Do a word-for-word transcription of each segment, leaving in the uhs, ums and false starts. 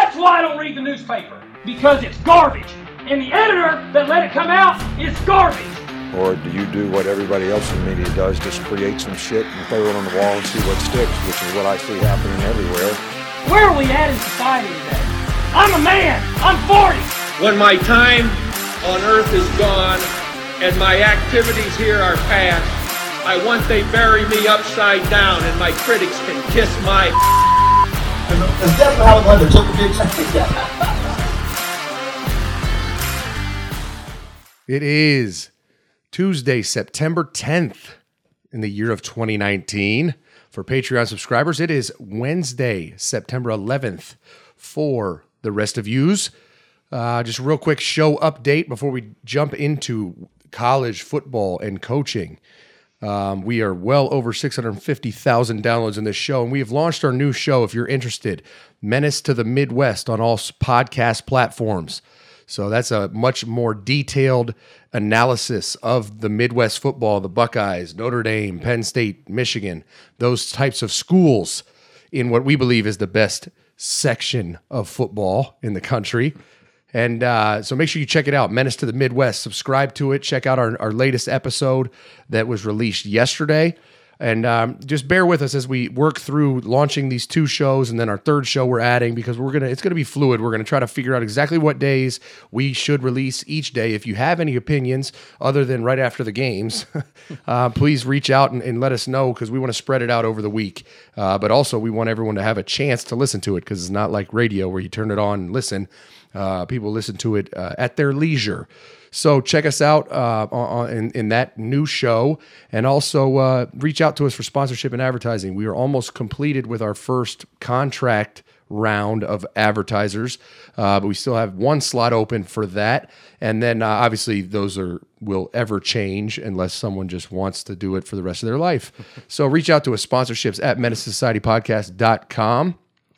That's why I don't read the newspaper, because it's garbage. And the editor that let it come out is garbage. Or do you do what everybody else in the media does, just create some shit and throw it on the wall and see what sticks, which is what I see happening everywhere. Where are we at in society today? I'm a man. I'm forty. When my time on earth is gone and my activities here are past, I want they bury me upside down and my critics can kiss my That's definitely how the took a big It is Tuesday, September tenth in the year of twenty nineteen. For Patreon subscribers, it is Wednesday, September eleventh for the rest of yous. Uh, just a real quick show update before we jump into college football and coaching. Um, we are well over six hundred fifty thousand downloads in this show, and we have launched our new show, if you're interested, Menace to the Midwest, on all podcast platforms. So that's a much more detailed analysis of the Midwest football, the Buckeyes, Notre Dame, Penn State, Michigan, those types of schools in what we believe is the best section of football in the country. And uh, so make sure you check it out, Menace to the Midwest. Subscribe to it. Check out our, our latest episode that was released yesterday. And um, just bear with us as we work through launching these two shows, and then our third show we're adding, because we're gonna it's gonna be fluid. We're gonna try to figure out exactly what days we should release each day. If you have any opinions other than right after the games, uh, please reach out and, and let us know, because we want to spread it out over the week. Uh, but also we want everyone to have a chance to listen to it, because it's not like radio where you turn it on and listen. Uh, people listen to it uh, at their leisure. So check us out uh, on, in, in that new show, and also uh, reach out to us for sponsorship and advertising. We are almost completed with our first contract round of advertisers, uh, but we still have one slot open for that. And then uh, obviously those are will ever change unless someone just wants to do it for the rest of their life. So reach out to us, sponsorships at menace society podcast dot com.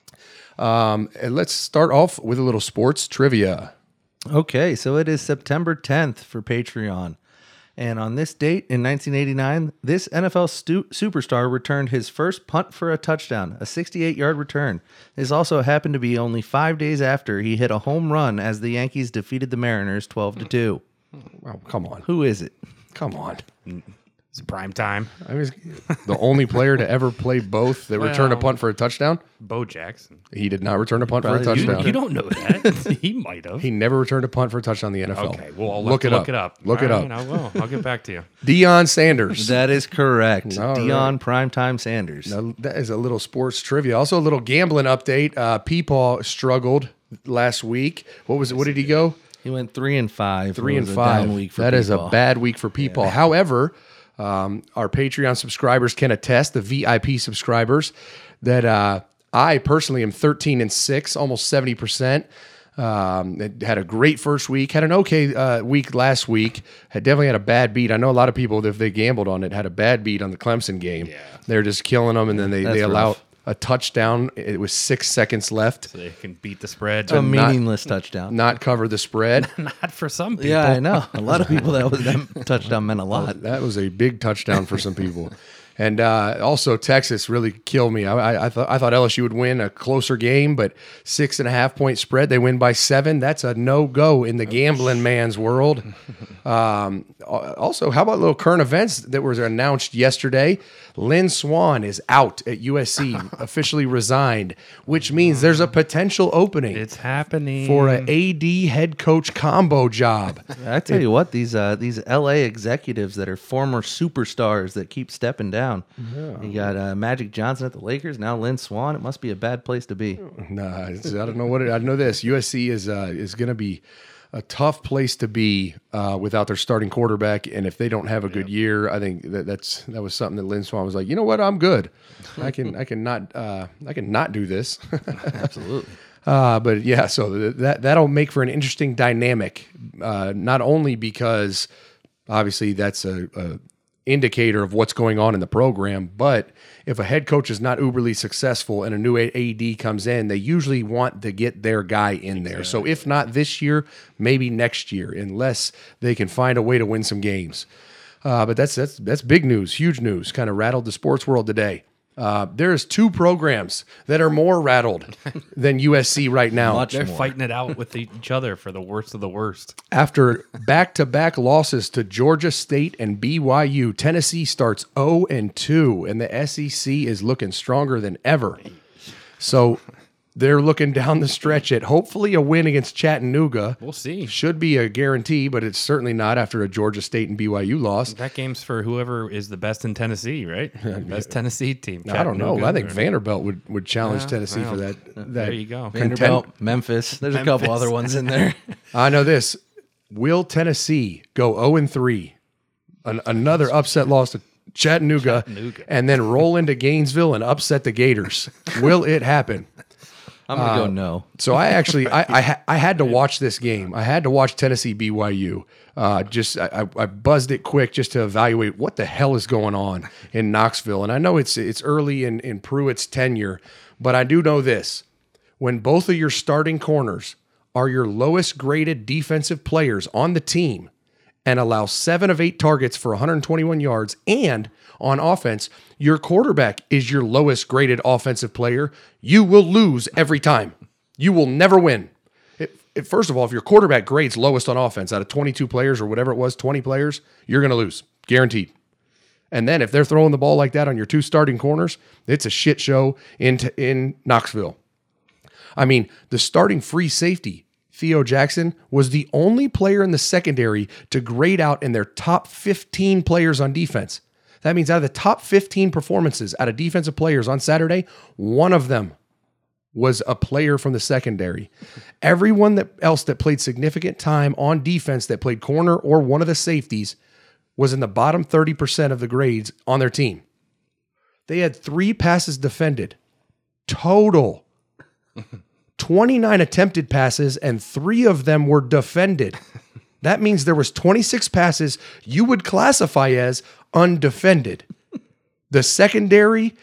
Um, and let's start off with a little sports trivia. Okay, so it is September tenth for Patreon. And on this date in nineteen eighty-nine, this N F L stu- superstar returned his first punt for a touchdown, a sixty-eight-yard return. This also happened to be only five days after he hit a home run as the Yankees defeated the Mariners twelve to two. Oh, come on. Who is it? Come on. It's prime time. I mean, the only player to ever play both that Well, returned a punt for a touchdown? Bo Jackson. He did not return a punt Probably for a you- touchdown. You don't know that. He might have. He never returned a punt for a touchdown in the N F L. Okay, well, I'll look, look, it, look up. it up. Look All it right, up. I will. I'll get back to you. Deion Sanders. That is correct. All Deion Primetime Sanders. Now, that is a little sports trivia. Also, a little gambling update. Uh, Peepaw struggled last week. What was it? What did he go? He went three and five. Three It and was a five. down week for That is a Peepaw. bad week for Peepaw. However, um, our Patreon subscribers can attest, the V I P subscribers, that uh, I personally am thirteen and six, almost seventy percent. Um, it had a great first week, had an okay uh, week last week, had definitely had a bad beat. I know a lot of people, if they gambled on it, had a bad beat on the Clemson game. Yeah. They're just killing them, and then they, That's they allow rough. a touchdown. It was six seconds left. So they can beat the spread. A but meaningless touchdown. Not cover the spread. not for some people. Yeah, I know. A lot of people, that was that touchdown meant a lot. That was a big touchdown for some people. And uh, also, Texas really killed me. I, I, I thought I thought L S U would win a closer game, but six and a half point spread. They win by seven. That's a no go in the gambling man's world. Um, also, how about little current events that were announced yesterday? Lynn Swann is out at U S C, officially resigned, which means there's a potential opening It's happening. for an A D head coach combo job. I tell you what, these uh, these L A executives that are former superstars that keep stepping down. You got uh, Magic Johnson at the Lakers, now Lynn Swann. It must be a bad place to be. Nah, it's, I don't know what it, I know this. U S C is uh, is going to be a tough place to be uh, without their starting quarterback, and if they don't have a good year, I think that that's that was something that Lynn Swann was like, you know what, I'm good. I can I can not uh, I can not do this. Absolutely. Uh, but yeah, so th- that that'll make for an interesting dynamic. Uh, not only because obviously that's a, a indicator of what's going on in the program, but if a head coach is not uberly successful and a new A D comes in, they usually want to get their guy in there. So if not this year, maybe next year, unless they can find a way to win some games. Uh, but that's that's that's big news, huge news. Kind of rattled the sports world today. Uh, there's two programs that are more rattled than U S C right now. Much They're more. fighting it out with each other for the worst of the worst. After back-to-back losses to Georgia State and B Y U, Tennessee starts oh and two, and the S E C is looking stronger than ever. So they're looking down the stretch at hopefully a win against Chattanooga. We'll see. Should be a guarantee, but it's certainly not after a Georgia State and B Y U loss. That game's for whoever is the best in Tennessee, right? Best Tennessee team. I don't know. Chattanooga I think or- Vanderbilt would, would challenge Yeah, Tennessee well, for that. that There you go. Vanderbilt, Memphis. There's a couple Memphis. other ones in there. I know this. Will Tennessee go oh and three? An, another upset loss to Chattanooga, Chattanooga. and then roll into Gainesville and upset the Gators. Will it happen? I'm gonna go no. So I actually I I, ha- I had to watch this game. I had to watch Tennessee B Y U. Uh, just I, I buzzed it quick just to evaluate what the hell is going on in Knoxville. And I know it's it's early in in Pruitt's tenure, but I do know this: when both of your starting corners are your lowest graded defensive players on the team, and allow seven of eight targets for one hundred twenty-one yards, and on offense, your quarterback is your lowest graded offensive player, you will lose every time. You will never win. It, it, first of all, if your quarterback grades lowest on offense out of twenty-two players or whatever it was, twenty players, you're going to lose. Guaranteed. And then if they're throwing the ball like that on your two starting corners, it's a shit show in, in Knoxville. I mean, the starting free safety, Theo Jackson, was the only player in the secondary to grade out in their top fifteen players on defense. That means out of the top fifteen performances out of defensive players on Saturday, one of them was a player from the secondary. Everyone that else that played significant time on defense that played corner or one of the safeties was in the bottom thirty percent of the grades on their team. They had three passes defended total. twenty-nine attempted passes, and three of them were defended. That means there was twenty-six passes you would classify as undefended. The secondary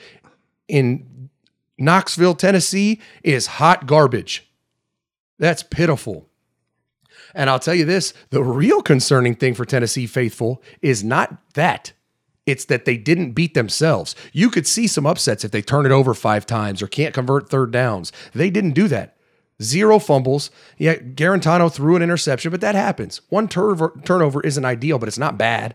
in Knoxville, Tennessee is hot garbage. That's pitiful. And I'll tell you this, the real concerning thing for Tennessee faithful is not that. It's that they didn't beat themselves. You could see some upsets if they turn it over five times or can't convert third downs. They didn't do that. Zero fumbles. Yeah, Garantano threw an interception, but that happens. One turnover, turnover isn't ideal, but it's not bad.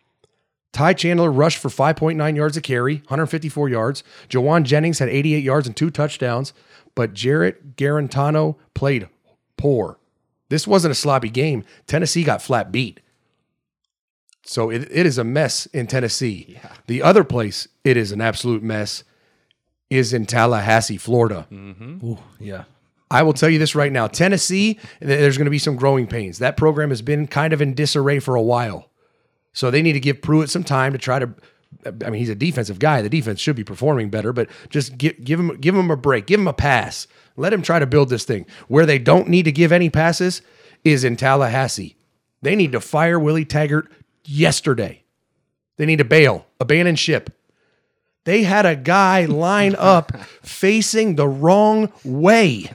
Ty Chandler rushed for five point nine yards a carry, one hundred fifty-four yards. Jawan Jennings had eighty-eight yards and two touchdowns, but Jarrett Garantano played poor. This wasn't a sloppy game. Tennessee got flat beat. So it, it is a mess in Tennessee. Yeah. The other place it is an absolute mess is in Tallahassee, Florida. Mm-hmm. Ooh, yeah. I will tell you this right now. Tennessee, there's going to be some growing pains. That program has been kind of in disarray for a while. So they need to give Pruitt some time to try to, I mean, he's a defensive guy. The defense should be performing better, but just give, give him give him a break. Give him a pass. Let him try to build this thing. Where they don't need to give any passes is in Tallahassee. They need to fire Willie Taggart yesterday. They need to bail, abandon ship. They had a guy line up facing the wrong way.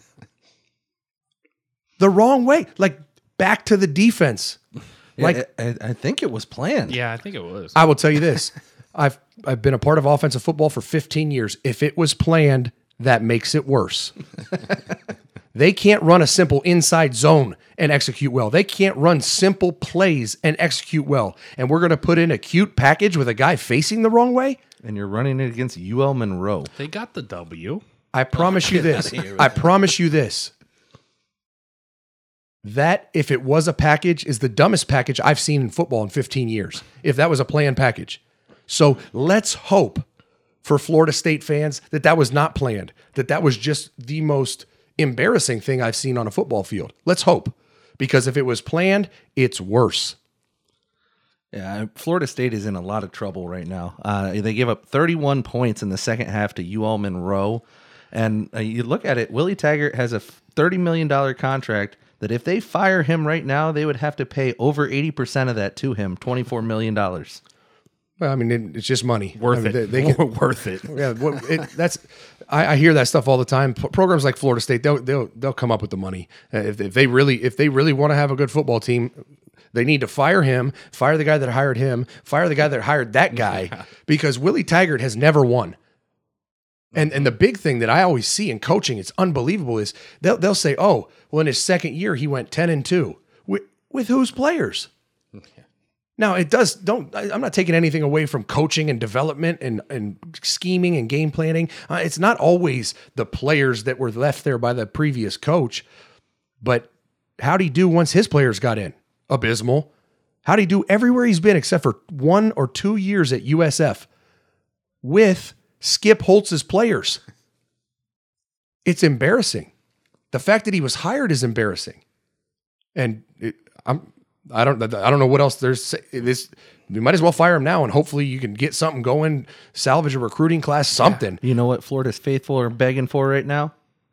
The wrong way, like back to the defense. Like I, I think it was planned. Yeah, I think it was. I will tell you this: I've I've been a part of offensive football for fifteen years. If it was planned, that makes it worse. They can't run a simple inside zone and execute well. They can't run simple plays and execute well. And we're going to put in a cute package with a guy facing the wrong way? And you're running it against U L Monroe. They got the W. I promise you this. I promise you this. That, if it was a package, is the dumbest package I've seen in football in fifteen years, if that was a planned package. So let's hope for Florida State fans that that was not planned, that that was just the most embarrassing thing I've seen on a football field. Let's hope, because if it was planned, it's worse. Yeah, Florida State is in a lot of trouble right now. Uh, they gave up thirty-one points in the second half to U L Monroe. And uh, you look at it, Willie Taggart has a thirty million dollars contract that if they fire him right now, they would have to pay over eighty percent of that to him, twenty-four million dollars. Well, I mean, it, it's just money. Worth I mean, it. They, they can, Worth it. yeah, what- it, that's. I, I hear that stuff all the time. P- programs like Florida State, they'll they'll they'll come up with the money. Uh, if, if they really if they really want to have a good football team, they need to fire him, fire the guy that hired him, fire the guy that hired that guy, because Willie Taggart has never won. And and the big thing that I always see in coaching, it's unbelievable, is they'll they'll say, oh, well, in his second year he went ten and two. With with whose players? Now it does don't I, I'm not taking anything away from coaching and development and and scheming and game planning. Uh, it's not always the players that were left there by the previous coach, but how'd he do once his players got in? Abysmal. How'd he do everywhere he's been except for one or two years at U S F with Skip Holtz's players? It's embarrassing. The fact that he was hired is embarrassing. And it, I'm I don't I don't know what else there's this. You might as well fire him now, and hopefully you can get something going, salvage a recruiting class, something. You know what Florida's faithful are begging for right now?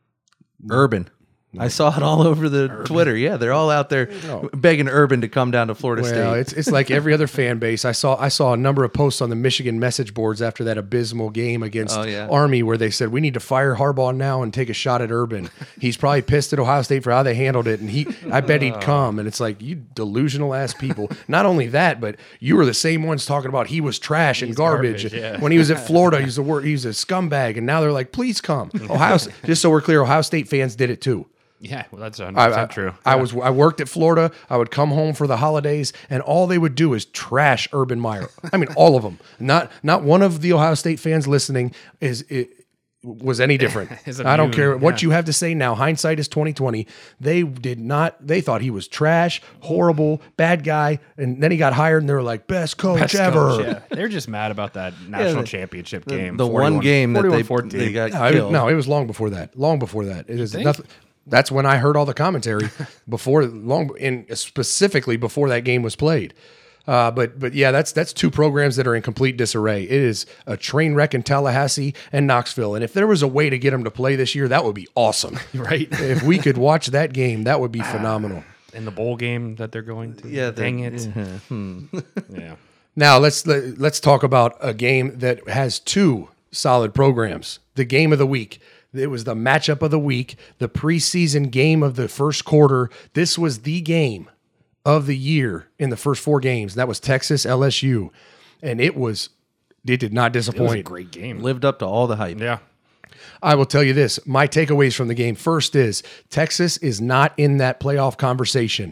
Urban. I saw it all over the Urban. Twitter. Yeah, they're all out there no. begging Urban to come down to Florida well, State. It's it's like every other fan base. I saw I saw a number of posts on the Michigan message boards after that abysmal game against oh, yeah. Army where they said we need to fire Harbaugh now and take a shot at Urban. He's probably pissed at Ohio State for how they handled it, and he I bet he'd come. And it's like, you delusional ass people. Not only that, but you were the same ones talking about he was trash and He's garbage. garbage yeah. When he was at Florida, he's a word he's a scumbag, and now they're like, please come. Ohio just so we're clear, Ohio State fans did it too. Yeah, well, that's one hundred percent I, true. I, yeah. I was I worked at Florida. I would come home for the holidays, and all they would do is trash Urban Meyer. I mean, all of them. Not not one of the Ohio State fans listening is it was any different. I don't care what yeah. you have to say now. Hindsight is twenty twenty. They did not. They thought he was trash, horrible, bad guy, and then he got hired, and they were like, best coach Best ever. coach, yeah. They're just mad about that national the, championship the, game. The one game that they, they got no, killed. it, no, it was long before that. Long before that. It is think? nothing. That's when I heard all the commentary before long, in specifically before that game was played. Uh, but but yeah, that's that's two programs that are in complete disarray. It is a train wreck in Tallahassee and Knoxville. And if there was a way to get them to play this year, that would be awesome. Right? If we could watch that game, that would be phenomenal. In the bowl game that they're going to. Yeah, dang the, it. Yeah. Hmm. yeah. Now let's let, let's talk about a game that has two solid programs. The game of the week. It was the matchup of the week, the preseason game of the first quarter. This was the game of the year in the first four games. That was Texas L S U. And it was, it did not disappoint. It was a great game. Lived up to all the hype. Yeah. I will tell you this. My takeaways from the game first is Texas is not in that playoff conversation.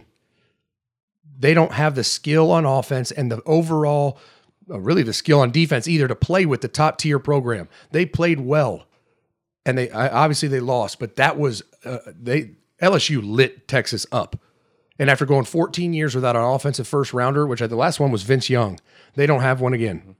They don't have the skill on offense and the overall, uh, really the skill on defense either to play with the top tier program. They played well. And they obviously they lost, but that was uh, they L S U lit Texas up. And after going fourteen years without an offensive first rounder, which I, the last one was Vince Young, they don't have one again.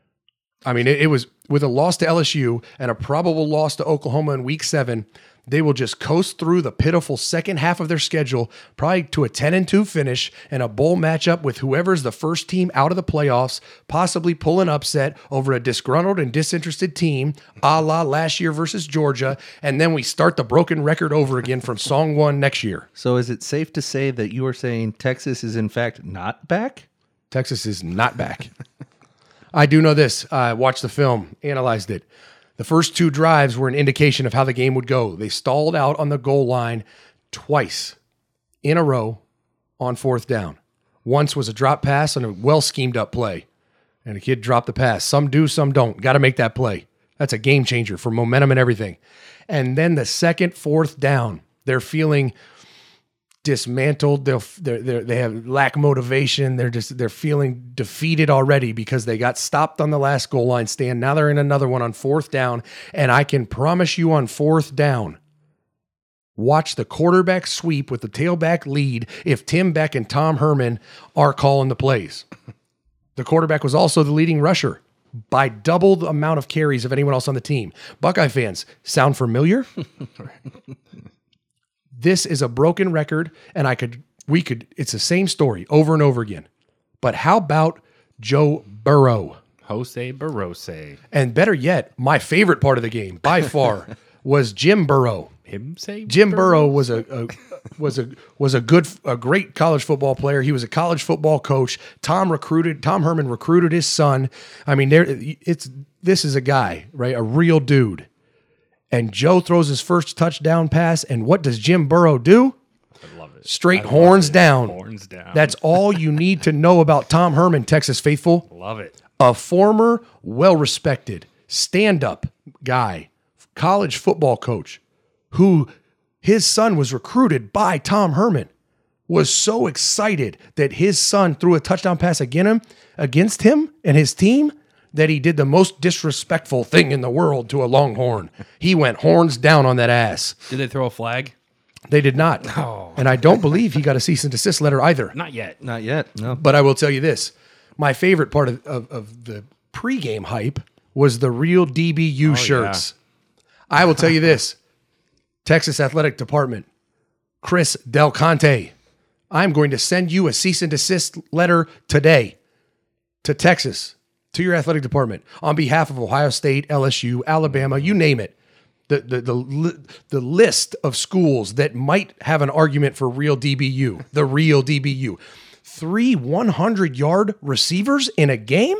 I mean, it, it was with a loss to L S U and a probable loss to Oklahoma in week seven. They will just coast through the pitiful second half of their schedule, probably to a ten and two finish and a bowl matchup with whoever's the first team out of the playoffs, possibly pull an upset over a disgruntled and disinterested team, a la last year versus Georgia, and then we start the broken record over again from song one next year. So is it safe to say that you are saying Texas is in fact not back? Texas is not back. I do know this. I watched the film, analyzed it. The first two drives were an indication of how the game would go. They stalled out on the goal line twice in a row on fourth down. Once was a drop pass on a well-schemed up play, and a kid dropped the pass. Some do, some don't. Got to make that play. That's a game changer for momentum and everything. And then the second, fourth down, they're feeling dismantled. They'll, they're, they're, they have lack motivation. They're just they're feeling defeated already because they got stopped on the last goal line stand. Now they're in another one on fourth down, and I can promise you on fourth down, watch the quarterback sweep with the tailback lead if Tim Beck and Tom Herman are calling the plays. The quarterback was also the leading rusher by double the amount of carries of anyone else on the team. Buckeye fans, sound familiar? This is a broken record, and I could, we could, it's the same story over and over again. But how about Joe Burrow? Jose Barose. And better yet, my favorite part of the game by far was Jim Burrow. Him say Jim Burrow was a, a was a was a good a great college football player. He was a college football coach. Tom recruited Tom Herman recruited his son. I mean, there it's this is a guy, right? A real dude. And Joe throws his first touchdown pass, and what does Jim Burrow do? I love it. Straight I horns it. down. Horns down. That's all you need to know about Tom Herman, Texas faithful. Love it. A former, well-respected, stand-up guy college football coach who his son was recruited by Tom Herman was so excited that his son threw a touchdown pass against him, against him and his team that he did the most disrespectful thing in the world to a Longhorn. He went horns down on that ass. Did they throw a flag? They did not. Oh. And I don't believe he got a cease and desist letter either. Not yet. Not yet. No. But I will tell you this. My favorite part of, of, of the pregame hype was the real D B U Oh, shirts. I will tell you this. Texas Athletic Department, Chris Del Conte, I'm going to send you a cease and desist letter today to Texas, to your athletic department, on behalf of Ohio State, L S U, Alabama, you name it. The, the, the, the list of schools that might have an argument for real D B U, the real D B U. Three hundred-yard receivers in a game?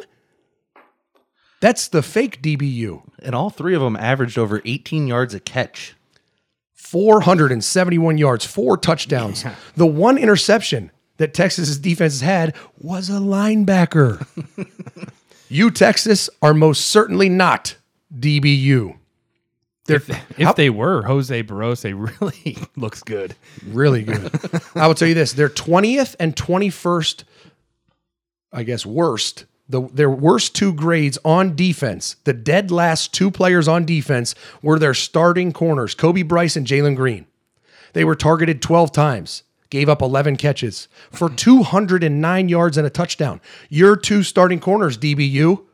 That's the fake D B U. And all three of them averaged over eighteen yards a catch. four hundred seventy-one yards, four touchdowns. Yeah. The one interception that Texas's defense had was a linebacker. You, Texas, are most certainly not D B U. They're, if if how, they were, Jose Barose really looks good. Really good. I will tell you this. They're twentieth and twenty-first, I guess, worst. The, their worst two grades on defense, the dead last two players on defense, were their starting corners, Kobe Bryce and Jalen Green. They were targeted twelve times, gave up eleven catches for two hundred nine yards and a touchdown. Your two starting corners, D B U.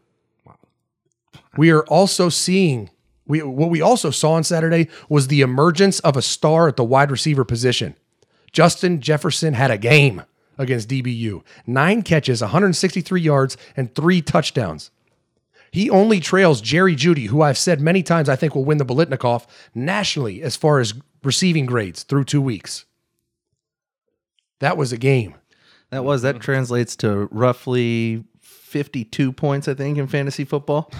We are also seeing... We, what we also saw on Saturday was the emergence of a star at the wide receiver position. Justin Jefferson had a game against D B U. Nine catches, one hundred sixty-three yards, and three touchdowns. He only trails Jerry Jeudy, who I've said many times I think will win the Biletnikoff nationally as far as receiving grades through two weeks. That was a game. That was. That translates to roughly fifty-two points, I think, in fantasy football.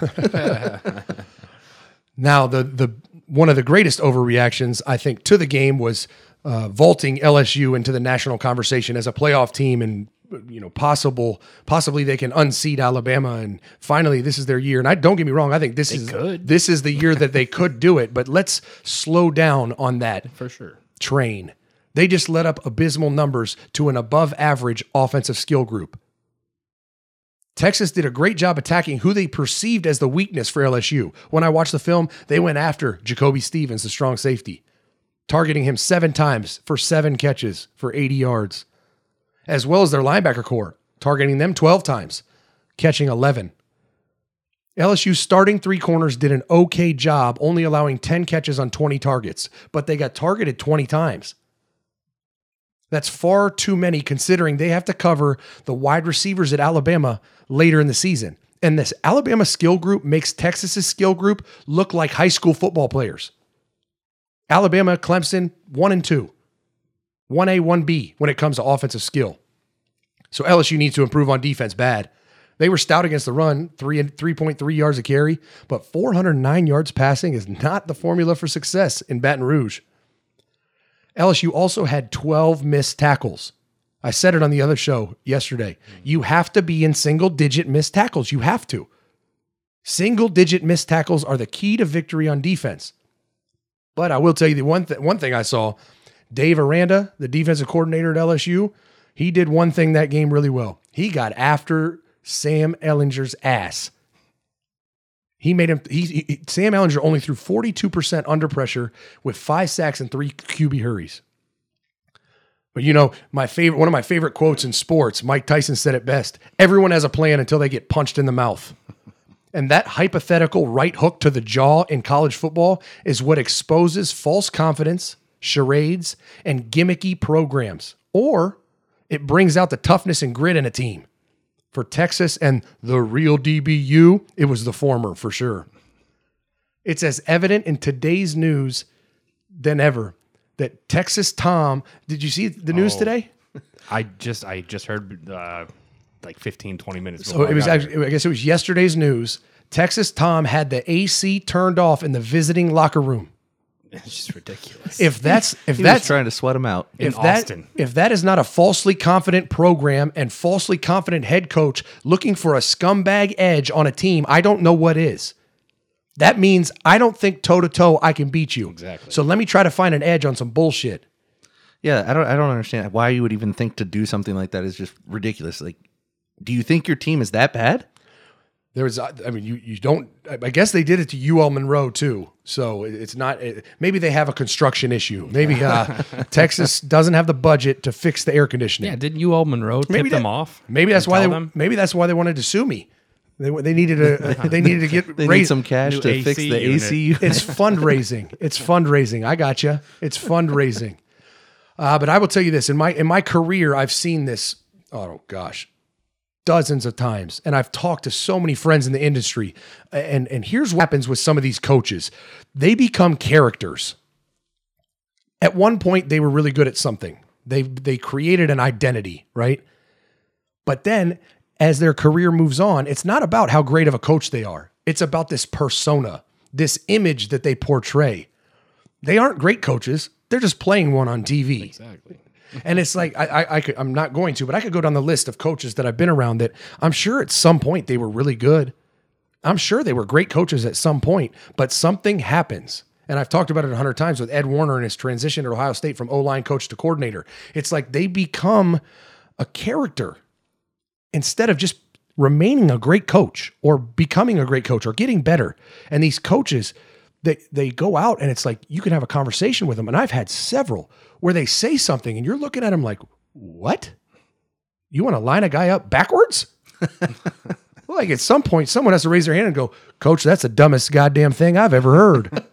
Now, the the one of the greatest overreactions, I think, to the game was uh, vaulting L S U into the national conversation as a playoff team, and you know, possible possibly they can unseat Alabama, and finally this is their year. And I don't get me wrong, I think this they is could. this is the year that they could do it. But let's slow down on that for sure train. They just let up abysmal numbers to an above average offensive skill group. Texas did a great job attacking who they perceived as the weakness for L S U. When I watched the film, they went after Jacoby Stevens, the strong safety, targeting him seven times for seven catches for eighty yards, as well as their linebacker core, targeting them twelve times, catching eleven. L S U's starting three corners did an okay job, only allowing ten catches on twenty targets, but they got targeted twenty times. That's far too many considering they have to cover the wide receivers at Alabama later in the season. And this Alabama skill group makes Texas's skill group look like high school football players. Alabama, Clemson, one and two. one A, one B when it comes to offensive skill. So L S U needs to improve on defense bad. They were stout against the run, three and three point three yards a carry, but four hundred nine yards passing is not the formula for success in Baton Rouge. L S U also had twelve missed tackles. I said it on the other show yesterday. You have to be in single-digit missed tackles. You have to. Single-digit missed tackles are the key to victory on defense. But I will tell you the one, th- one thing I saw, Dave Aranda, the defensive coordinator at L S U, he did one thing that game really well. He got after Sam Ehlinger's ass. He made him, he, he, Sam Ehlinger only threw forty-two percent under pressure with five sacks and three Q B hurries. But you know, my favorite, one of my favorite quotes in sports, Mike Tyson said it best. Everyone has a plan until they get punched in the mouth. And that hypothetical right hook to the jaw in college football is what exposes false confidence, charades, and gimmicky programs. Or it brings out the toughness and grit in a team. For Texas and the real D B U, it was the former for sure. It's as evident in today's news than ever that Texas Tom, did you see the news oh, today? I just I just heard uh, like fifteen, twenty minutes So it was I, actually, I guess it was yesterday's news. Texas Tom had the A C turned off in the visiting locker room. It's just ridiculous. If that's if he that's was trying to sweat him out. in if that Austin. if that is not a falsely confident program and falsely confident head coach looking for a scumbag edge on a team, I don't know what is. That means I don't think toe to toe I can beat you. Exactly. So let me try to find an edge on some bullshit. Yeah, I don't I don't understand why you would even think to do something like that is just ridiculous. Like, do you think your team is that bad? There was, I mean, you you don't. I guess they did it to U L Monroe too. So it's not. It, maybe they have a construction issue. Maybe uh, Texas doesn't have the budget to fix the air conditioning. Yeah, didn't U L Monroe tip maybe that, them off? Maybe that's and why they. tell them? Maybe that's why they wanted to sue me. They they needed a. They needed to get. They raise, need some cash New to A C fix the unit. A C unit. It's fundraising. It's fundraising. I got you. It's fundraising. Uh, but I will tell you this: in my in my career, I've seen this. Oh gosh, dozens of times, and I've talked to so many friends in the industry. And and here's what happens with some of these coaches: they become characters. At one point, they were really good at something. They they created an identity, right? But then, as their career moves on, it's not about how great of a coach they are. It's about this persona, this image that they portray. They aren't great coaches. They're just playing one on T V. Exactly. And it's like, I, I, I could, I'm not going to, but I could go down the list of coaches that I've been around that I'm sure at some point they were really good. I'm sure they were great coaches at some point, but something happens. And I've talked about it a hundred times with Ed Warner and his transition at Ohio State from O-line coach to coordinator. It's like they become a character instead of just remaining a great coach or becoming a great coach or getting better. And these coaches, they, they go out and it's like you can have a conversation with them. And I've had several where they say something and you're looking at them like, what? You want to line a guy up backwards? Well, like at some point, someone has to raise their hand and go, Coach, that's the dumbest goddamn thing I've ever heard.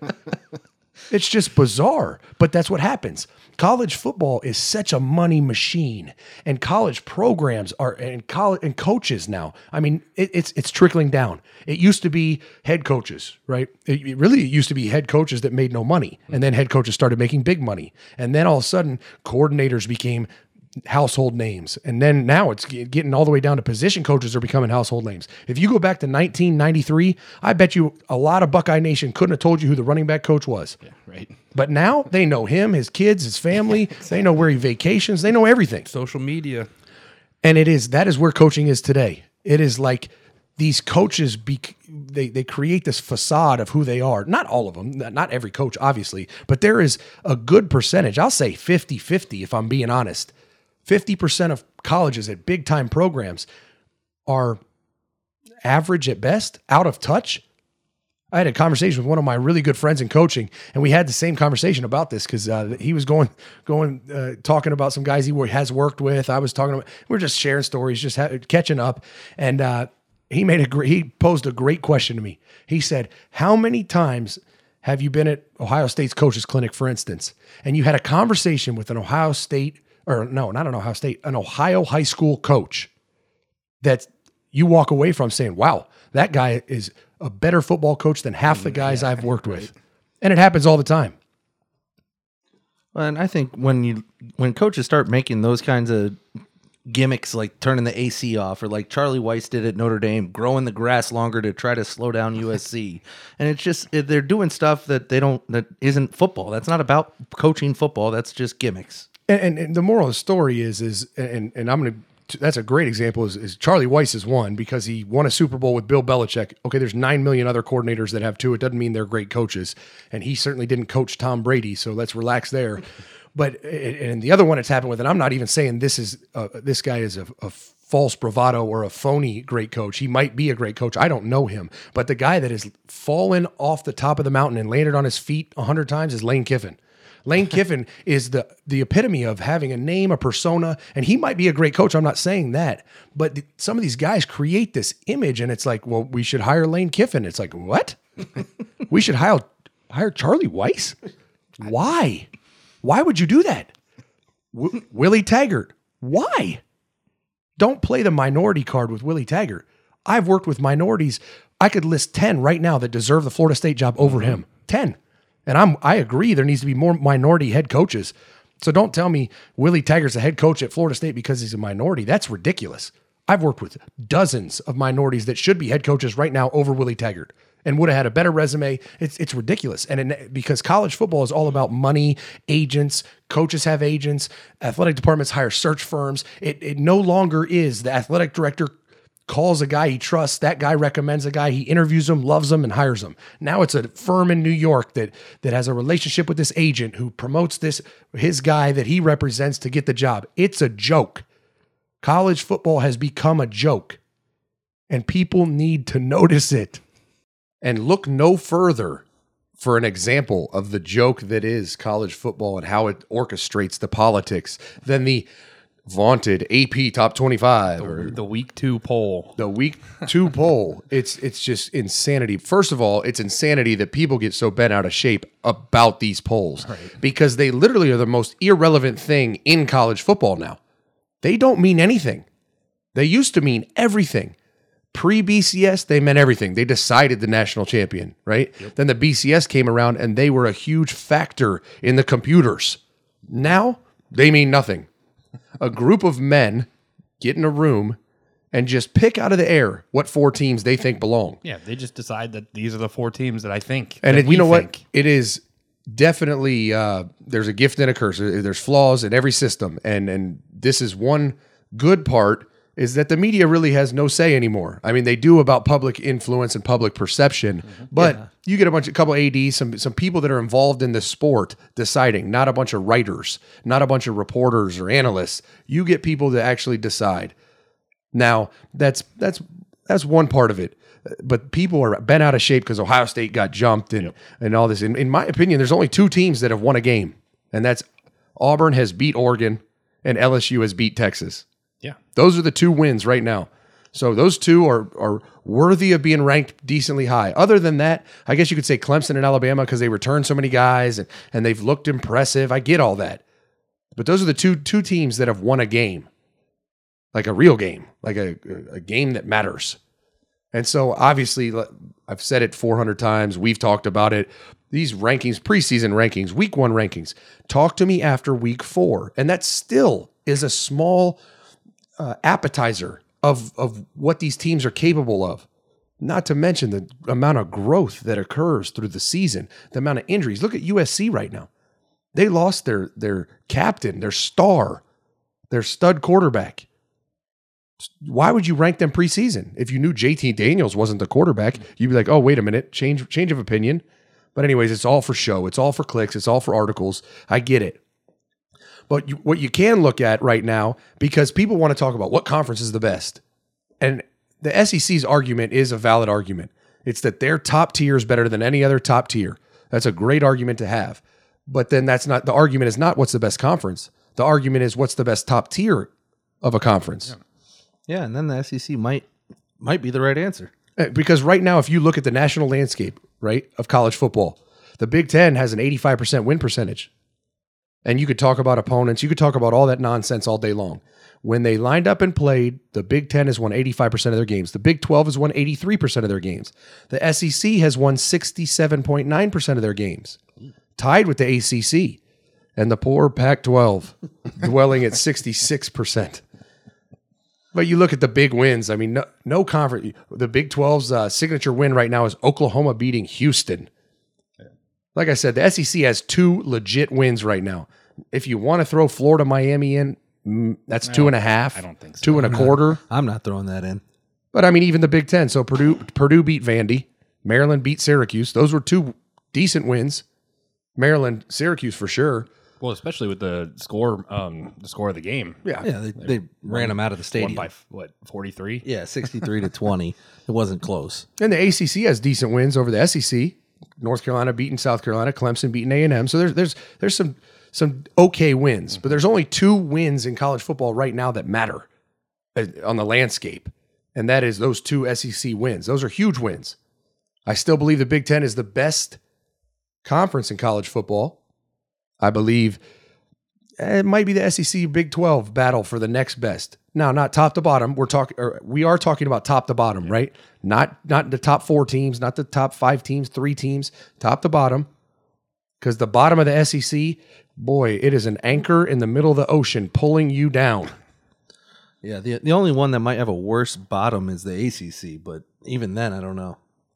It's just bizarre, but that's what happens. College football is such a money machine, and college programs are and college and coaches now. I mean, it, it's it's trickling down. It used to be head coaches, right? It, it really it used to be head coaches that made no money, and then head coaches started making big money, and then all of a sudden, coordinators became household names. And then now it's getting all the way down to position coaches are becoming household names. If you go back to nineteen ninety-three, I bet you a lot of Buckeye Nation couldn't have told you who the running back coach was. Yeah, right. But now they know him, his kids, his family. They know where he vacations. They know everything. Social media. And it is, that is where coaching is today. It is like these coaches, be, they, they create this facade of who they are. Not all of them, not every coach, obviously, but there is a good percentage. I'll say fifty-fifty if I'm being honest. fifty percent of colleges at big time programs are average at best, out of touch. I had a conversation with one of my really good friends in coaching, and we had the same conversation about this because uh, he was going, going, uh, talking about some guys he has worked with. I was talking about, we we're just sharing stories, just ha- catching up. And uh, he made a great, he posed a great question to me. He said, how many times have you been at Ohio State's coaches clinic, for instance, and you had a conversation with an Ohio State or no, not an Ohio State, an Ohio high school coach that you walk away from saying, wow, that guy is a better football coach than half the guys yeah, I've worked with. And it happens all the time. Well, and I think when you when coaches start making those kinds of gimmicks like turning the A C off or like Charlie Weiss did at Notre Dame, growing the grass longer to try to slow down U S C. And it's just, they're doing stuff that they don't, that isn't football. That's not about coaching football. That's just gimmicks. And, and, and the moral of the story is, is, and, and I'm going to, that's a great example is, is Charlie Weiss is one because he won a Super Bowl with Bill Belichick. Okay, there's nine million other coordinators that have two. It doesn't mean they're great coaches. And he certainly didn't coach Tom Brady, so let's relax there. But, and the other one it's happened with, and I'm not even saying this is, uh, this guy is a, a false bravado or a phony great coach. He might be a great coach. I don't know him. But the guy that has fallen off the top of the mountain and landed on his feet a hundred times is Lane Kiffin. Lane Kiffin is the the epitome of having a name, a persona, and he might be a great coach. I'm not saying that, but th- some of these guys create this image, and it's like, well, we should hire Lane Kiffin. It's like, what? We should hire hire Charlie Weiss? Why? Why would you do that? W- Willie Taggart? Why? Don't play the minority card with Willie Taggart. I've worked with minorities. I could list ten right now that deserve the Florida State job over him. ten. And I'm, I agree there needs to be more minority head coaches. So don't tell me Willie Taggart's a head coach at Florida State because he's a minority. That's ridiculous. I've worked with dozens of minorities that should be head coaches right now over Willie Taggart and would have had a better resume. It's it's ridiculous. And in, because college football is all about money, agents, coaches have agents, athletic departments hire search firms. It, it no longer is the athletic director calls a guy he trusts. That guy recommends a guy. He interviews him, loves him, and hires him. Now it's a firm in New York that that has a relationship with this agent who promotes this his guy that he represents to get the job. It's a joke. College football has become a joke, and people need to notice it. And look no further for an example of the joke that is college football and how it orchestrates the politics than the vaunted A P Top twenty-five or The week two poll. the week two poll. It's it's just insanity. First of all, it's insanity that people get so bent out of shape about these polls because they literally are the most irrelevant thing in college football now. They don't mean anything. They used to mean everything. Pre-B C S, they meant everything. They decided the national champion, right? Yep. Then the B C S came around and they were a huge factor in the computers. Now, they mean nothing. A group of men get in a room and just pick out of the air what four teams they think belong. Yeah, they just decide that these are the four teams that I think. And that it, we you know think. what? It is definitely, uh, there's a gift and a curse. There's flaws in every system. And, and this is one good part is that the media really has no say anymore. I mean, they do about public influence and public perception, mm-hmm. but yeah. you get a bunch, a couple A Ds, some some people that are involved in the sport deciding, not a bunch of writers, not a bunch of reporters or analysts. You get people that actually decide. Now, that's that's that's one part of it, but people are bent out of shape because Ohio State got jumped and, yep. and all this. In, in my opinion, there's only two teams that have won a game, and that's Auburn has beat Oregon and L S U has beat Texas. Yeah. Those are the two wins right now. So those two are are worthy of being ranked decently high. Other than that, I guess you could say Clemson and Alabama because they return so many guys and, and they've looked impressive. I get all that. But those are the two two teams that have won a game. Like a real game. Like a, a game that matters. And so obviously, I've said it four hundred times. We've talked about it. These rankings, preseason rankings, week one rankings, talk to me after week four. And that still is a small Uh, appetizer of of what these teams are capable of. Not to mention the amount of growth that occurs through the season, the amount of injuries. Look at U S C right now. They lost their their captain, their star, their stud quarterback. Why would you rank them preseason? If you knew J T Daniels wasn't the quarterback, you'd be like, oh, wait a minute, change change of opinion. But anyways, it's all for show. It's all for clicks. It's all for articles. I get it. But you, what you can look at right now, because people want to talk about what conference is the best. And the S E C's argument is a valid argument. It's that their top tier is better than any other top tier. That's a great argument to have. But then that's not, the argument is not what's the best conference. The argument is what's the best top tier of a conference. Yeah, yeah and then the S E C might might be the right answer. Because right now, if you look at the national landscape, right, of college football, the Big Ten has an eighty-five percent win percentage. And you could talk about opponents. You could talk about all that nonsense all day long. When they lined up and played, the Big Ten has won eighty-five percent of their games. The Big twelve has won eighty-three percent of their games. The S E C has won sixty-seven point nine percent of their games, tied with the A C C. And the poor Pac twelve dwelling at sixty-six percent. But you look at the big wins. I mean, no, no conference. The Big twelve's uh, signature win right now is Oklahoma beating Houston. Like I said, the S E C has two legit wins right now. If you want to throw Florida, Miami in, that's two and a half. I don't think so. Two and a quarter. I'm not throwing that in. But I mean, even the Big Ten. So Purdue, Purdue beat Vandy. Maryland beat Syracuse. Those were two decent wins. Maryland, Syracuse for sure. Well, especially with the score, um, the score of the game. Yeah, yeah. They, they ran them out of the stadium Won by what, forty-three? Yeah, sixty-three to twenty. It wasn't close. And the A C C has decent wins over the S E C. North Carolina beating South Carolina, Clemson beating A and M. So there's there's there's some some okay wins, but there's only two wins in college football right now that matter on the landscape, and that is those two S E C wins. Those are huge wins. I still believe the Big Ten is the best conference in college football. I believe it might be the S E C Big twelve battle for the next best. Now, not top to bottom. We're talking, or we are talking about top to bottom, yeah. right? Not not the top four teams, not the top five teams, three teams, top to bottom. Because the bottom of the S E C, boy, it is an anchor in the middle of the ocean pulling you down. Yeah, the the only one that might have a worse bottom is the A C C, but even then, I don't know.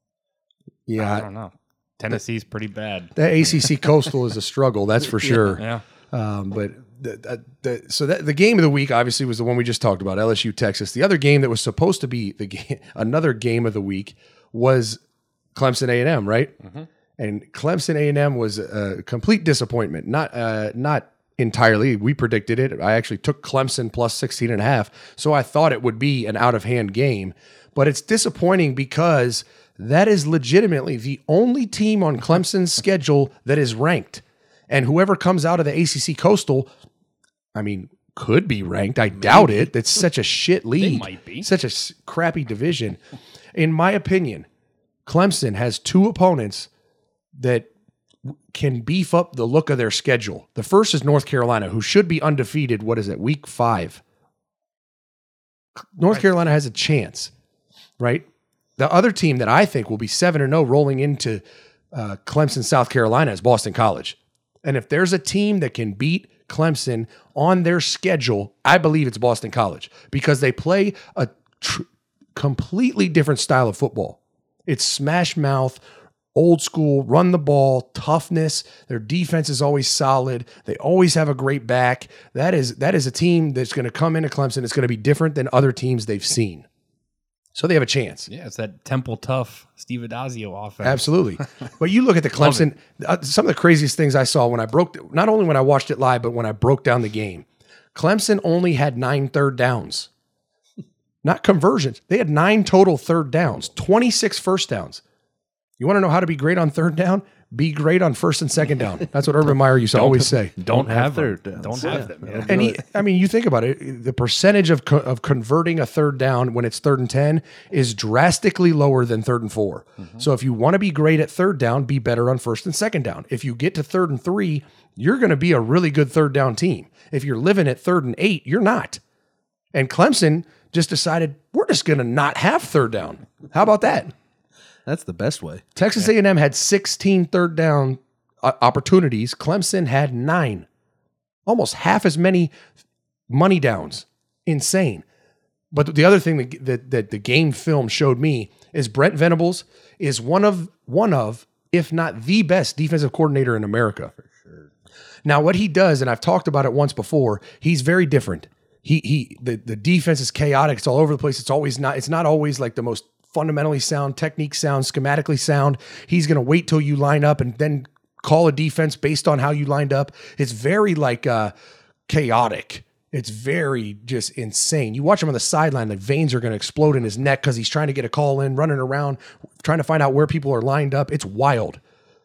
Yeah, I don't know. Tennessee's pretty bad. The A C C Coastal is a struggle, that's for sure. Yeah. Um, but the, the so that the game of the week obviously was the one we just talked about, L S U Texas. The other game that was supposed to be the game, another game of the week was Clemson A and M, right? Mm-hmm. And Clemson A and M was a complete disappointment. Not uh, not entirely. We predicted it. I actually took Clemson plus sixteen and a half, so I thought it would be an out of hand game. But it's disappointing because that is legitimately the only team on Clemson's schedule that is ranked. And whoever comes out of the A C C Coastal, I mean, could be ranked. I Maybe. doubt it. That's such a shit league. They might be. Such a crappy division. In my opinion, Clemson has two opponents that can beef up the look of their schedule. The first is North Carolina, who should be undefeated. What is it? Week five. North right. Carolina has a chance, right? The other team that I think will be seven and oh rolling into uh, Clemson, South Carolina is Boston College. And if there's a team that can beat Clemson on their schedule, I believe it's Boston College because they play a tr- completely different style of football. It's smash mouth, old school, run the ball, toughness. Their defense is always solid. They always have a great back. That is that is a team that's going to come into Clemson. It's going to be different than other teams they've seen. So they have a chance. Yeah, it's that Temple Tough Steve Adazio offense. Absolutely. But you look at the Clemson, uh, some of the craziest things I saw when I broke, not only when I watched it live, but when I broke down the game. Clemson only had nine third downs, not conversions. They had nine total third downs, twenty-six first downs. You want to know how to be great on third down? Be great on first and second down. That's what Urban Meyer used to always say. Don't, don't have third downs. Don't have yeah. them. Yeah. And he, I mean, you think about it, the percentage of co- of converting a third down when it's third and ten is drastically lower than third and four. Mm-hmm. So if you want to be great at third down, be better on first and second down. If you get to third and three, you're going to be a really good third down team. If you're living at third and eight, you're not. And Clemson just decided, we're just going to not have third down. How about that? That's the best way. Texas yeah. A and M had sixteen third down uh, opportunities. Clemson had nine. Almost half as many money downs. Insane. But the other thing that, that, that the game film showed me is Brent Venables is one of, one of, if not the best defensive coordinator in America. For sure. Now, what he does, and I've talked about it once before, he's very different. He he the, the defense is chaotic. It's all over the place. It's always not, it's not always like the most fundamentally sound, technique sound, schematically sound. He's going to wait till you line up and then call a defense based on how you lined up. It's very like uh, chaotic. It's very just insane. You watch him on the sideline, the veins are going to explode in his neck because he's trying to get a call in, running around, trying to find out where people are lined up. It's wild,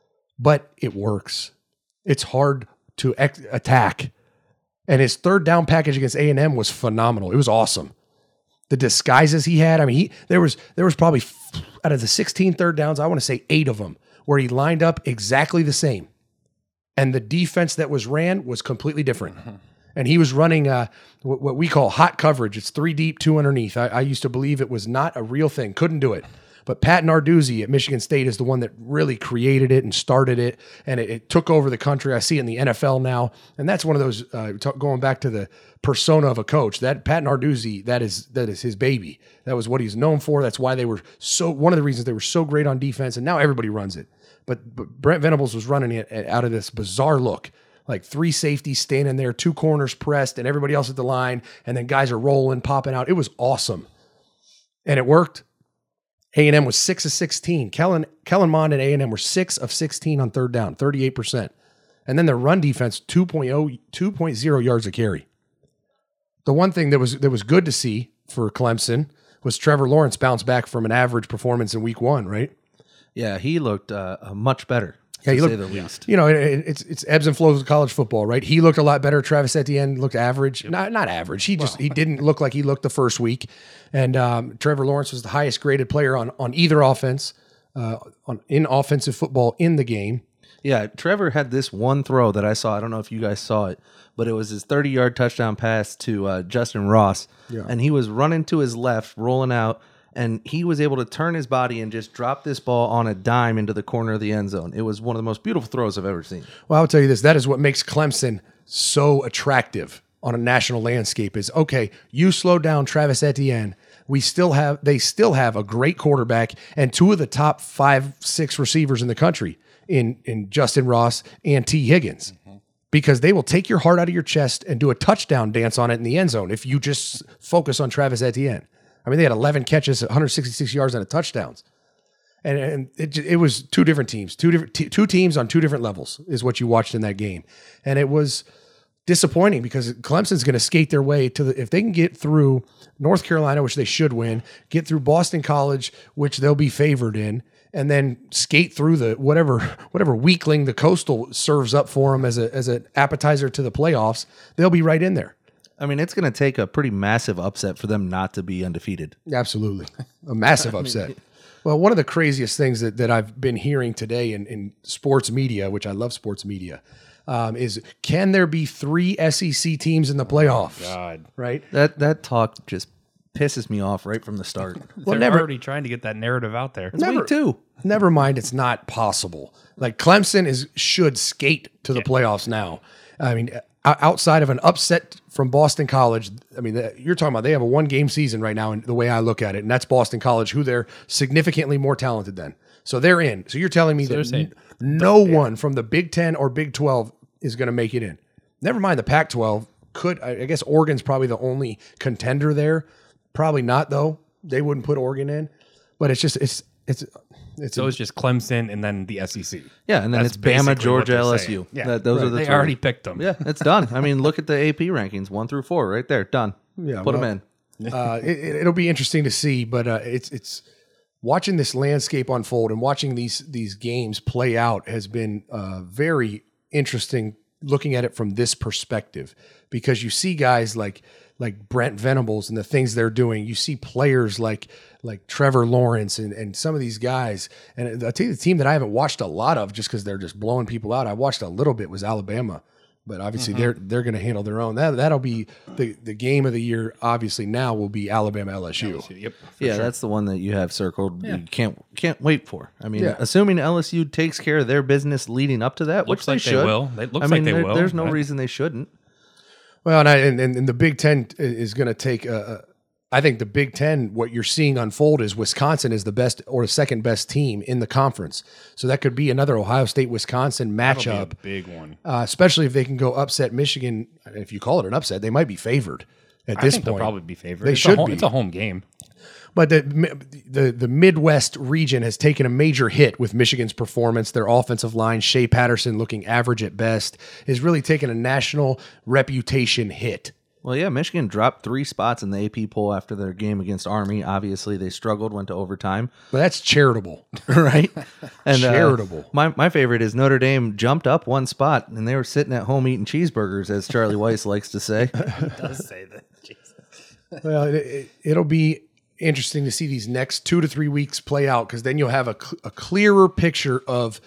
but it works. It's hard to ex- attack. And his third down package against A and M was phenomenal. It was awesome. The disguises he had, I mean, he there was there was probably out of the sixteen third downs, I want to say eight of them where he lined up exactly the same. And the defense that was ran was completely different. Mm-hmm. And he was running uh, what, what we call hot coverage. It's three deep, two underneath. I, I used to believe it was not a real thing. Couldn't do it. But Pat Narduzzi at Michigan State is the one that really created it and started it, and it, it took over the country. I see it in the N F L now, and that's one of those, uh, t- going back to the persona of a coach, that Pat Narduzzi, that is that is his baby. That was what he's known for. That's why they were so, one of the reasons they were so great on defense, and now everybody runs it. But, but Brent Venables was running it out of this bizarre look, like three safeties standing there, two corners pressed, and everybody else at the line, and then guys are rolling, popping out. It was awesome, and it worked. A and M was six of sixteen. Kellen, Kellen Mond and A and M were six of sixteen on third down, thirty-eight percent. And then their run defense, two point oh yards a carry. The one thing that was that was good to see for Clemson was Trevor Lawrence bounce back from an average performance in week one, right? Yeah, he looked uh, much better. Yeah, to he say looked, the least. You know, it, it's it's ebbs and flows of college football, right? He looked a lot better. Travis Etienne looked average. Yep. Not not average. He just well. he didn't look like he looked the first week. And um, Trevor Lawrence was the highest graded player on on either offense, uh, on in offensive football in the game. Yeah, Trevor had this one throw that I saw. I don't know if you guys saw it, but it was his thirty-yard touchdown pass to uh, Justin Ross. Yeah. And he was running to his left, rolling out, and he was able to turn his body and just drop this ball on a dime into the corner of the end zone. It was one of the most beautiful throws I've ever seen. Well, I'll tell you this. That is what makes Clemson so attractive on a national landscape is, okay, you slow down Travis Etienne. We still have, they still have a great quarterback and two of the top five, six receivers in the country in, in Justin Ross and T. Higgins. Mm-hmm. because they will take your heart out of your chest and do a touchdown dance on it in the end zone if you just focus on Travis Etienne. I mean, they had eleven catches, one hundred sixty-six yards, and a touchdowns. And, and it, it was two different teams, two different t- two teams on two different levels is what you watched in that game. And it was disappointing because Clemson's going to skate their way to the, if they can get through North Carolina, which they should win, get through Boston College, which they'll be favored in, and then skate through the whatever whatever weakling the Coastal serves up for them as a as an appetizer to the playoffs, they'll be right in there. I mean, it's going to take a pretty massive upset for them not to be undefeated. Absolutely. A massive upset. Well, one of the craziest things that, that I've been hearing today in, in sports media, which I love sports media, um, is can there be three S E C teams in the playoffs? Oh, God. Right? That that talk just pisses me off right from the start. Well, They're never, already trying to get that narrative out there. never, Me too. Never mind, it's not possible. Like Clemson is should skate to the playoffs now. I mean, o- outside of an upset from Boston College, I mean, the- you're talking about they have a one-game season right now, in the way I look at it, and that's Boston College, who they're significantly more talented than. So they're in. So you're telling me they're that saying- n- no one from the Big Ten or Big twelve is going to make it in. Never mind the Pac twelve. Could I I guess Oregon's probably the only contender there. Probably not though. They wouldn't put Oregon in. But it's just it's it's it's So a- it's just Clemson and then the S E C. Yeah, and then That's it's Bama, basically what Georgia, they're L S saying. U. Yeah, That- those right. are the They three. already picked them. Yeah, it's done. I mean, look at the A P rankings, one through four, right there, done. Yeah, Put well, them in. uh, it, it- it'll be interesting to see, but uh, it's it's watching this landscape unfold and watching these these games play out has been uh, very interesting. Looking at it from this perspective, because you see guys like like Brent Venables and the things they're doing. You see players like like Trevor Lawrence and, and some of these guys. And I'll tell you, the team that I haven't watched a lot of just because they're just blowing people out. I watched a little bit was Alabama. But obviously they're they're going to handle their own. That that'll be the, the game of the year. Obviously now will be Alabama L S U. Yep. Yeah, that's the one that you have circled. You can't can't wait for. I mean, Yeah. assuming L S U takes care of their business leading up to that, Looks which they like they should. will. It looks I like mean, they there- will. There's no I- reason they shouldn't. Well, and I and, and, and the Big Ten is going to take. A, a, I think the Big Ten, what you're seeing unfold is Wisconsin is the best or the second best team in the conference. So that could be another Ohio State Wisconsin That'll be a matchup, big one. uh, especially if they can go upset Michigan. If you call it an upset, they might be favored at I this think point. they'll probably be favored. They it's should a home, be. It's a home game. But the, the the Midwest region has taken a major hit with Michigan's performance. Their offensive line, Shea Patterson, looking average at best, is really taking a national reputation hit. Well, yeah, Michigan dropped three spots in the A P poll after their game against Army. Obviously, they struggled, went to overtime, But that's charitable. right? And uh, Charitable. my my favorite is Notre Dame jumped up one spot, and they were sitting at home eating cheeseburgers, as Charlie Weiss likes to say. does say that. Well, it, it, it'll be interesting to see these next two to three weeks play out because then you'll have a, cl- a clearer picture of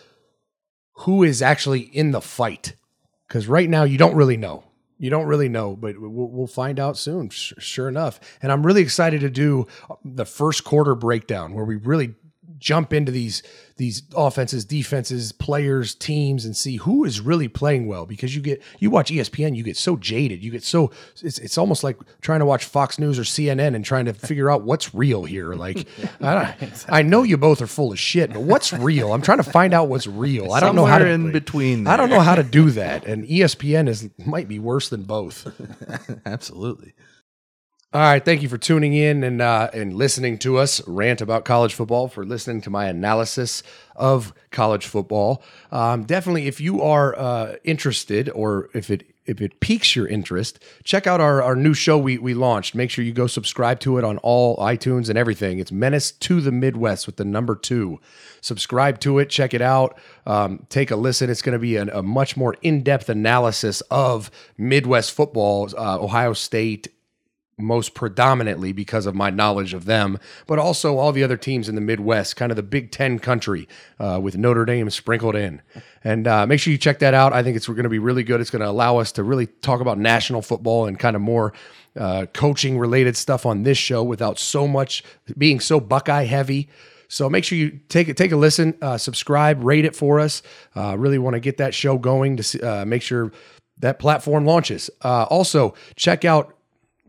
who is actually in the fight. Because right now you don't really know. You don't really know, but we'll, we'll find out soon, sh- sure enough. And I'm really excited to do the first quarter breakdown where we really jump into these these offenses, defenses, players, teams, and see who is really playing well. Because you get you watch E S P N, you get so jaded. You get so it's it's almost like trying to watch Fox News or C N N and trying to figure out what's real here. Like I, don't, I know you both are full of shit, but what's real? I'm trying to find out what's real. I don't know how to Somewhere in between. I don't there. know how to do that. And E S P N is might be worse than both. Absolutely. All right, thank you for tuning in and uh, and listening to us rant about college football, for listening to my analysis of college football. Um, definitely, if you are uh, interested, or if it if it piques your interest, check out our, our new show we we launched. Make sure you go subscribe to it on all iTunes and everything. It's Menace to the Midwest with the number two. Subscribe to it, check it out, um, take a listen. It's going to be an, a much more in-depth analysis of Midwest football, uh, Ohio State, most predominantly because of my knowledge of them, but also all the other teams in the Midwest, kind of the Big Ten country, uh, with Notre Dame sprinkled in. And uh, make sure you check that out. I think it's going to be really good. It's going to allow us to really talk about national football and kind of more uh, coaching related stuff on this show without so much being so Buckeye heavy. So make sure you take it, take a listen, uh, subscribe, rate it for us. Uh, really want to get that show going to see, uh, make sure that platform launches. Uh, also, check out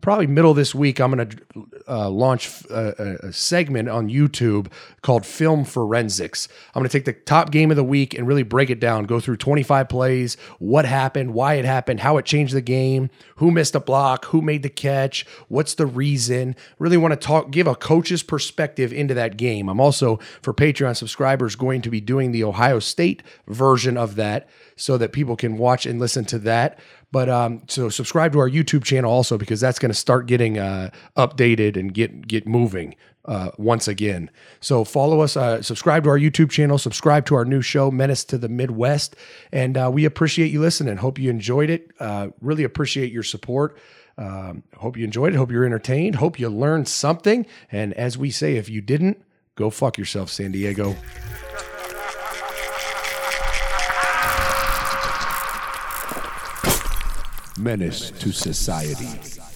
probably middle of this week, I'm going to uh, launch a, a segment on YouTube called Film Forensics. I'm going to take the top game of the week and really break it down, go through twenty-five plays, what happened, why it happened, how it changed the game, who missed a block, who made the catch, what's the reason. Really want to talk, give a coach's perspective into that game. I'm also, for Patreon subscribers, going to be doing the Ohio State version of that so that people can watch and listen to that. But um, so subscribe to our YouTube channel also, because that's going to start getting uh, updated and get get moving uh, once again. So follow us, uh, subscribe to our YouTube channel, subscribe to our new show, Menace to the Midwest, and uh, we appreciate you listening. Hope you enjoyed it. Uh, really appreciate your support. Um, hope you enjoyed it. Hope you're entertained. Hope you learned something. And as we say, if you didn't, go fuck yourself, San Diego. Menace to society.